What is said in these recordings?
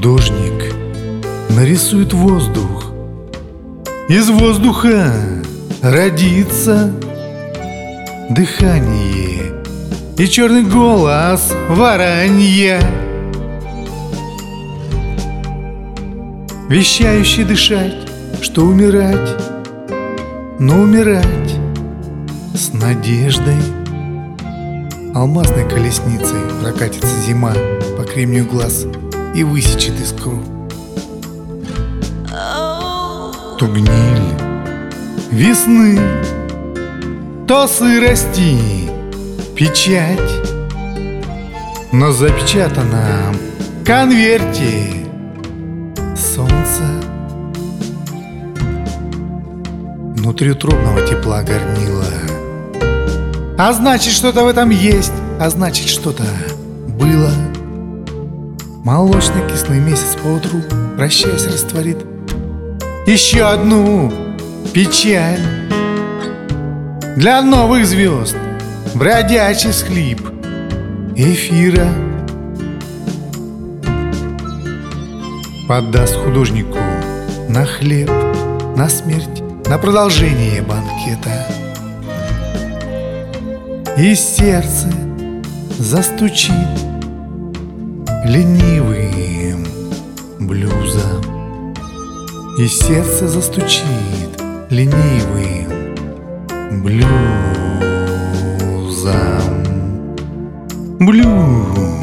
Художник нарисует воздух, из воздуха родится дыхание и черный голос воронья, вещающий дышать, что умирать, но умирать с надеждой. Алмазной колесницей прокатится зима по кремнию глаз и высечет искру. То гниль весны, то сырости печать на запечатанном конверте солнце внутриутробного тепла горнила. А значит, что-то в этом есть, а значит, что-то было. Молочно-кислый месяц поутру, прощаясь, растворит еще одну печаль. Для новых звезд бродячий всхлип эфира подаст художнику на хлеб, на смерть, на продолжение банкета. И сердце застучит ленивым блюзом. И сердце застучит ленивым блюзом. Блюзом.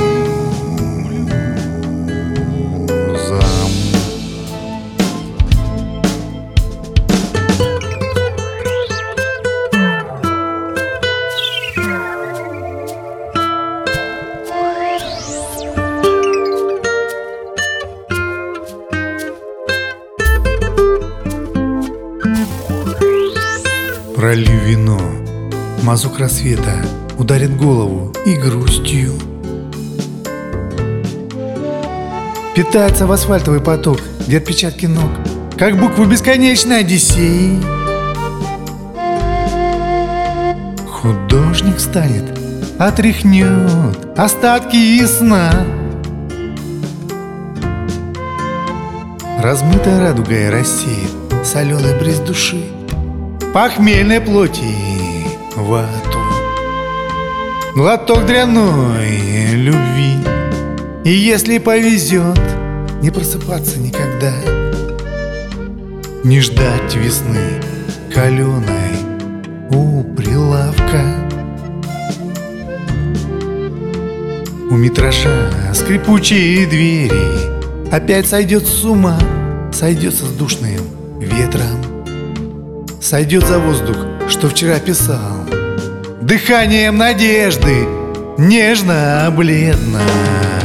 Пролью вино, мазок рассвета ударит голову и грустью. Питается в асфальтовый поток, где отпечатки ног, как буквы бесконечной Одиссеи. Художник встанет, отряхнет остатки сна. Размытая радугой рассеет соленый бриз души, похмельной плоти вату, глоток дрянной любви. И если повезет, не просыпаться никогда, не ждать весны каленой у прилавка. У метража скрипучие двери опять сойдет с ума, сойдется с душным ветром, сойдет за воздух, что вчера писал, дыханием надежды нежно-бледно.